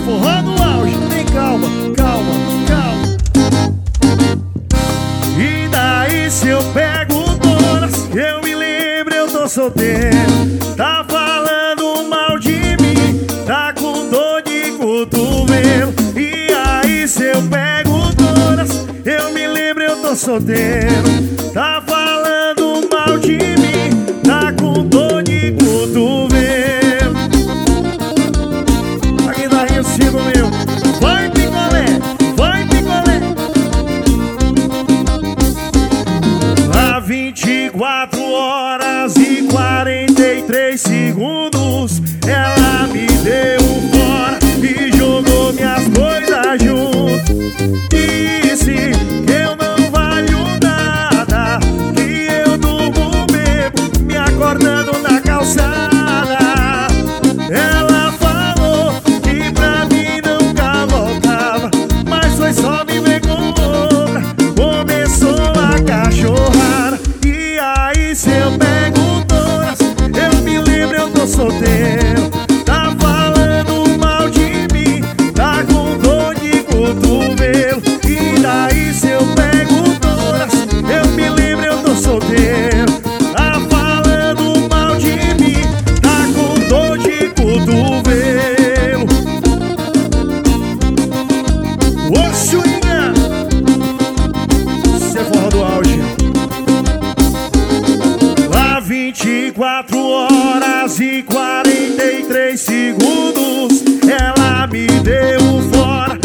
forró no auge, tem calma, calma, calma. E daí se eu pego todas, eu me lembro, eu tô solteiro. Tá falando mal de mim, tá com dor de cotovelo. E aí se eu pego todas, eu me lembro, eu tô solteiro. Tá falando mal de mim, tá com dor de cotovelo. Aqui da Rio 5 mil. Vai picolé, vai picolé. Há 24 horas e 43 segundos ela me deu fora e jogou minhas coisas junto. Disse que eu não valho nada, que eu durmo bebo, me acordando na calçada. Ela falou que pra mim nunca voltava, mas foi só me ver com outra. Começou a cachorrada. E aí se eu pego todas, eu me lembro, eu tô solteiro. Tá falando mal de mim, tá com dor de cotovelo. E daí se eu pego todas, eu me lembro, eu tô solteiro. Tá falando mal de mim, tá com dor de cotovelo. Ô Chuinha, cê é forró do auge. Há 24 horas e 43 segundos ela me deu fora